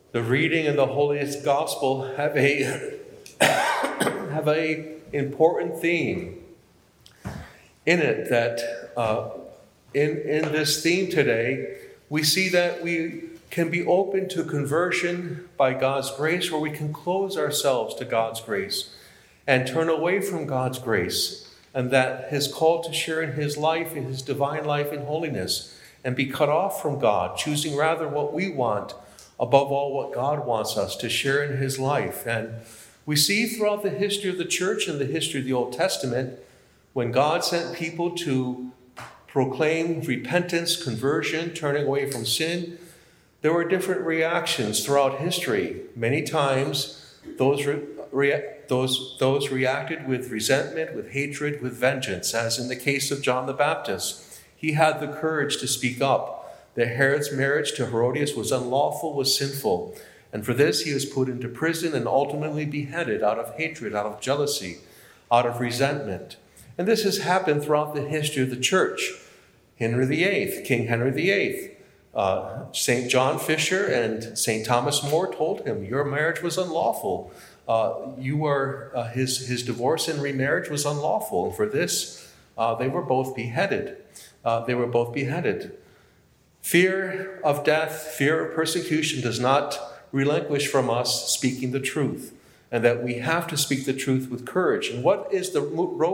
The reading and the holiest gospel have a important theme in it. That in this theme today, we see that we can be open to conversion by God's grace, or we can close ourselves to God's grace and turn away from God's grace, and that His call to share in His life, in His divine life in holiness, and be cut off from God, choosing rather what we want above all what God wants us to share in His life. And we see throughout the history of the church and the history of the Old Testament, when God sent people to proclaim repentance, conversion, turning away from sin, there were different reactions throughout history. Many times, those reacted with resentment, with hatred, with vengeance, as in the case of John the Baptist. He had the courage to speak up that Herod's marriage to Herodias was unlawful, was sinful. And for this, he was put into prison and ultimately beheaded out of hatred, out of jealousy, out of resentment. And this has happened throughout the history of the church. Henry VIII, King Henry VIII, St. John Fisher and St. Thomas More told him, your marriage was unlawful. His divorce and remarriage was unlawful. And for this, they were both beheaded. Fear of death, fear of persecution does not relinquish from us speaking the truth, and that we have to speak the truth with courage. And what is the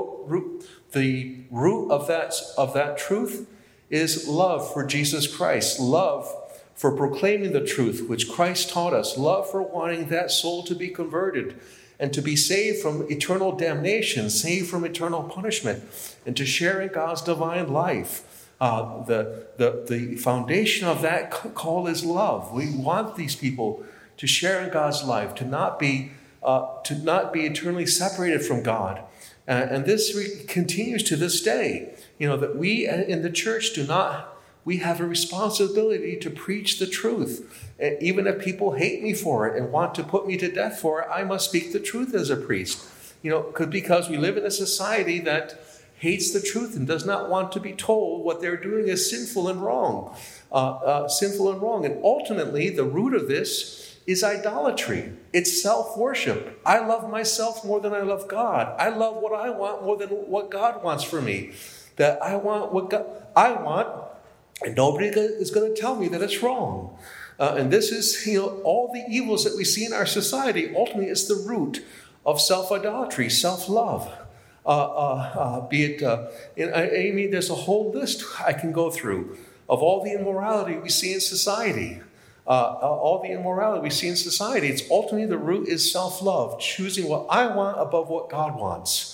root of that truth is love for Jesus Christ, love for proclaiming the truth which Christ taught us, love for wanting that soul to be converted and to be saved from eternal damnation, saved from eternal punishment, and to share in God's divine life. The foundation of that call is love. We want these people to share in God's life, to not be eternally separated from God, and this continues to this day. That we in the church we have a responsibility to preach the truth. Even if people hate me for it and want to put me to death for it, I must speak the truth as a priest. Because we live in a society that hates the truth and does not want to be told what they're doing is sinful and wrong. And ultimately, the root of this is idolatry. It's self-worship. I love myself more than I love God. I love what I want more than what God wants for me. That I want what God I want, and nobody is going to tell me that it's wrong. And this is, all the evils that we see in our society. Ultimately, it's the root of self-idolatry, self-love. There's a whole list I can go through of all the immorality we see in society. It's ultimately the root is self-love, choosing what I want above what God wants.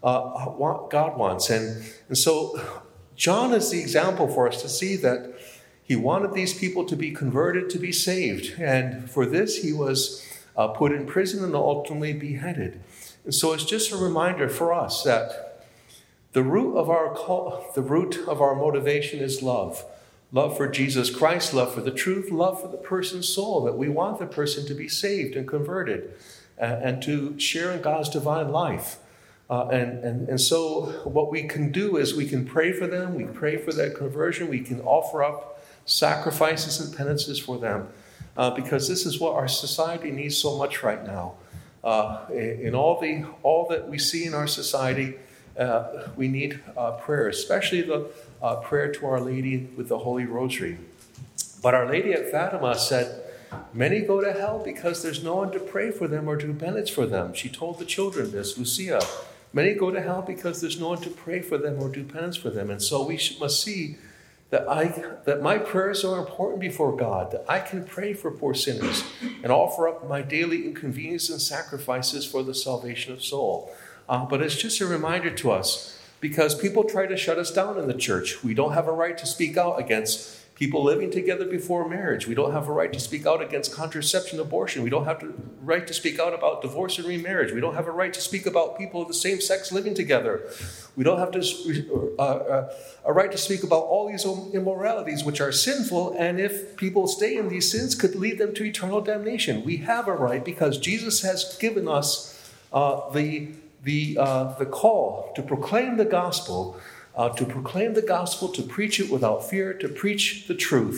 And so John is the example for us to see that he wanted these people to be converted, to be saved. And for this, he was put in prison and ultimately beheaded. And so it's just a reminder for us that the root of our motivation is love. Love for Jesus Christ, love for the truth, love for the person's soul, that we want the person to be saved and converted and to share in God's divine life. And so what we can do is we can pray for them, we pray for their conversion, we can offer up sacrifices and penances for them, because this is what our society needs so much right now. In all that we see in our society, we need prayer, especially the prayer to Our Lady with the Holy Rosary. But Our Lady at Fatima said, many go to hell because there's no one to pray for them or do penance for them. She told the children this, Lucia. Many go to hell because there's no one to pray for them or do penance for them. And so we must see that my prayers are important before God, that I can pray for poor sinners and offer up my daily inconvenience and sacrifices for the salvation of soul. But it's just a reminder to us, because people try to shut us down in the church. We don't have a right to speak out against people living together before marriage. We don't have a right to speak out against contraception, abortion. We don't have a right to speak out about divorce and remarriage. We don't have a right to speak about people of the same sex living together. We don't have a right to speak about all these immoralities which are sinful, and if people stay in these sins, could lead them to eternal damnation. We have a right because Jesus has given us the call to proclaim the gospel, to preach it without fear, to preach the truth.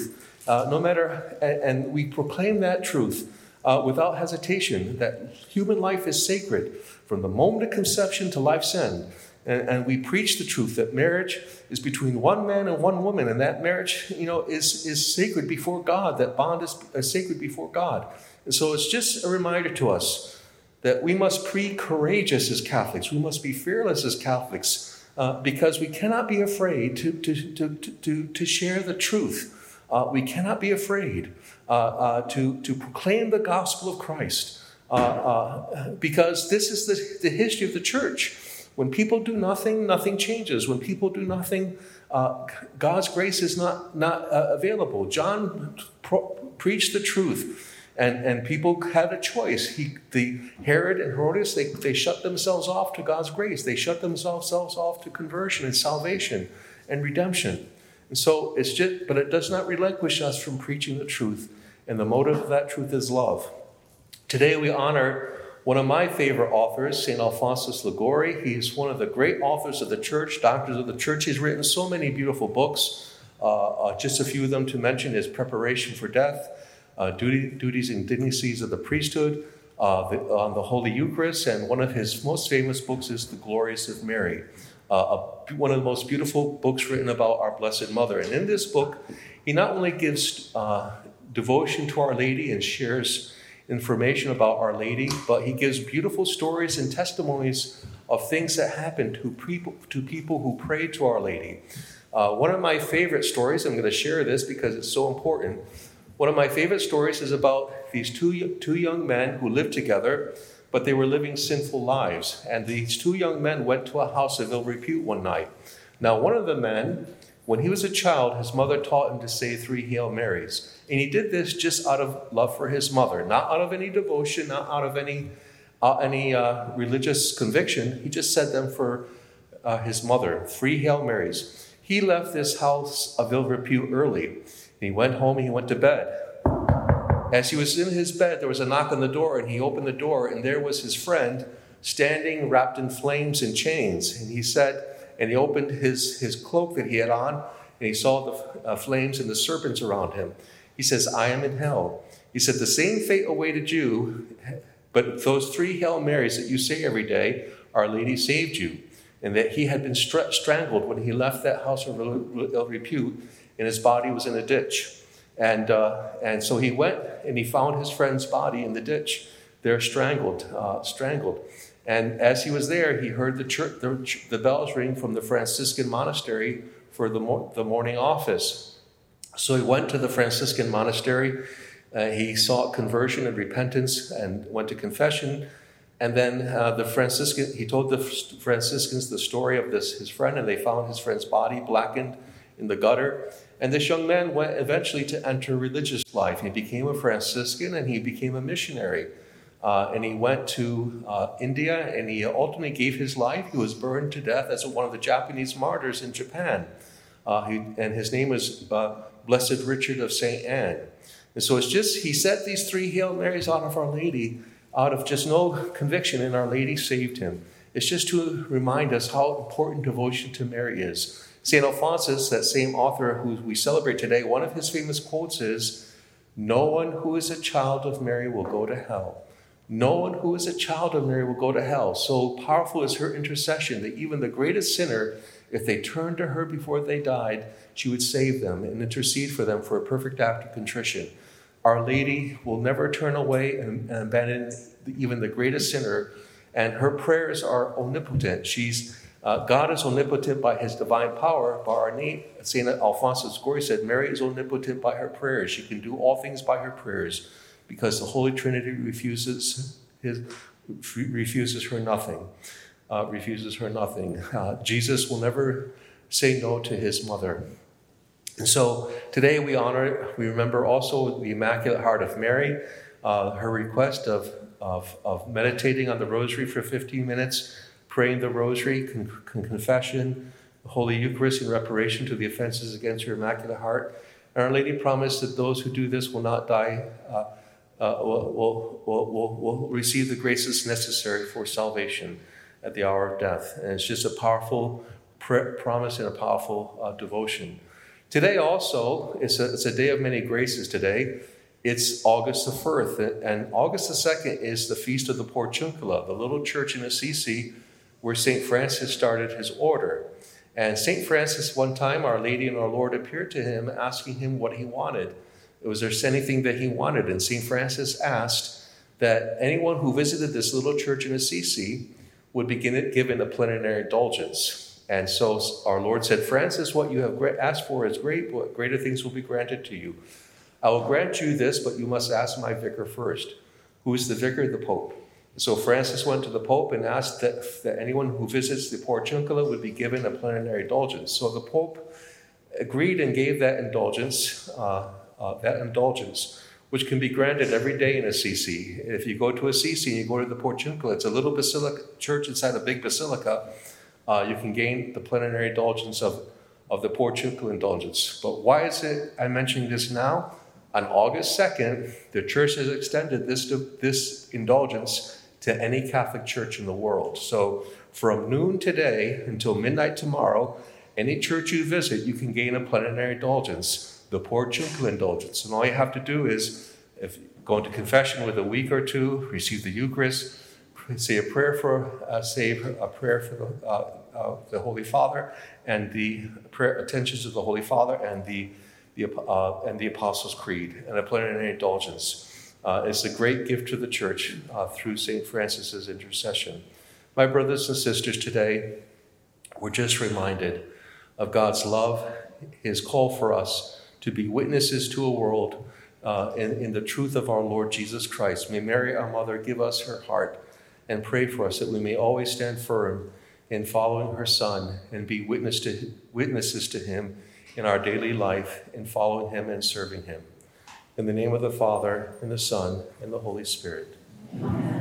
And we proclaim that truth without hesitation, that human life is sacred from the moment of conception to life's end. And we preach the truth that marriage is between one man and one woman, and that marriage, is sacred before God. That bond is sacred before God. And so it's just a reminder to us that we must be courageous as Catholics. We must be fearless as Catholics, because we cannot be afraid to share the truth. We cannot be afraid to proclaim the gospel of Christ, because this is the history of the church. When people do nothing, nothing changes. When people do nothing, God's grace is not available. John preached the truth, and people had a choice. Herod and Herodias, they shut themselves off to God's grace. They shut themselves off to conversion and salvation and redemption. And so but it does not relinquish us from preaching the truth, and the motive of that truth is love. Today we honor one of my favorite authors, St. Alphonsus Liguori. He's one of the great authors of the church, doctors of the church. He's written so many beautiful books. Just a few of them to mention is Preparation for Death, Duties and Dignities of the Priesthood, on the Holy Eucharist, and one of his most famous books is The Glories of Mary, one of the most beautiful books written about our Blessed Mother. And in this book, he not only gives devotion to Our Lady and shares information about Our Lady, but he gives beautiful stories and testimonies of things that happened to people who prayed to Our Lady. One of my favorite stories, I'm going to share this because it's so important. One of my favorite stories is about these two young men who lived together, but they were living sinful lives. And these two young men went to a house of ill repute one night. Now, one of the men, when he was a child, his mother taught him to say 3 Hail Marys. And he did this just out of love for his mother, not out of any devotion, not out of any religious conviction. He just said them for his mother, 3 Hail Marys. He left this house of ill repute early. He went home and he went to bed. As he was in his bed, there was a knock on the door, and he opened the door, and there was his friend standing wrapped in flames and chains. And he said, and he opened his cloak that he had on, and he saw the flames and the serpents around him. He says, I am in hell. He said, the same fate awaited you, but those 3 Hail Marys that you say every day, Our Lady saved you. And that he had been strangled when he left that house of ill repute, and his body was in a ditch. And so he went and he found his friend's body in the ditch, there strangled. And as he was there, he heard the bells ring from the Franciscan monastery for the morning office. So he went to the Franciscan monastery. He sought conversion and repentance and went to confession. And then he told the Franciscans the story of his friend, and they found his friend's body blackened in the gutter. And this young man went eventually to enter religious life. He became a Franciscan and he became a missionary. And he went to India, and he ultimately gave his life. He was burned to death as one of the Japanese martyrs in Japan. And his name was Blessed Richard of St. Anne. And so he said these 3 Hail Marys out of Our Lady, out of just no conviction, and Our Lady saved him. It's just to remind us how important devotion to Mary is. St. Alphonsus, that same author who we celebrate today, one of his famous quotes is, no one who is a child of Mary will go to hell. No one who is a child of Mary will go to hell. So powerful is her intercession that even the greatest sinner, if they turned to her before they died, she would save them and intercede for them for a perfect act of contrition. Our Lady will never turn away and abandon even the greatest sinner, and her prayers are omnipotent. God is omnipotent by his divine power. By our name, St. Alphonsus Liguori said, Mary is omnipotent by her prayers. She can do all things by her prayers, because the Holy Trinity refuses her nothing. Jesus will never say no to his mother. And so today we remember also the Immaculate Heart of Mary, her request of meditating on the Rosary for 15 minutes, praying the Rosary, confession, the Holy Eucharist in reparation to the offenses against her Immaculate Heart. And Our Lady promised that those who do this will not die, will receive the graces necessary for salvation at the hour of death. And it's just a powerful promise and a powerful devotion. Today also, it's a day of many graces today. It's August the 1st, and August the 2nd is the Feast of the Portiuncula, the little church in Assisi where St. Francis started his order. And St. Francis, one time, Our Lady and our Lord appeared to him, asking him what he wanted. Was there anything that he wanted? And St. Francis asked that anyone who visited this little church in Assisi would be given a plenary indulgence. And so our Lord said, Francis, what you have asked for is great, but greater things will be granted to you. I will grant you this, but you must ask my vicar first. Who is the vicar? The Pope. So Francis went to the Pope and asked that anyone who visits the Portiuncula would be given a plenary indulgence. So the Pope agreed and gave that indulgence, which can be granted every day in Assisi. If you go to Assisi and you go to the Portiuncula, it's a little basilica church inside a big basilica. You can gain the plenary indulgence of the Portiuncula indulgence. But why is it I'm mentioning this now? On August 2nd, the church has extended this indulgence to any Catholic church in the world. So from noon today until midnight tomorrow, any church you visit, you can gain a plenary indulgence, the Portiuncula indulgence. And all you have to do is, if go into confession with a week or two, receive the Eucharist, say a prayer for the Holy Father, and the prayer attentions to the Holy Father, and the Apostles' Creed, and a plenary indulgence. It's a great gift to the Church through St. Francis's intercession. My brothers and sisters, today we're just reminded of God's love, his call for us to be witnesses to a world in the truth of our Lord Jesus Christ. May Mary, our mother, give us her heart and pray for us that we may always stand firm in following her Son and be witnesses to him in our daily life, in following him and serving him. In the name of the Father, and the Son, and the Holy Spirit. Amen.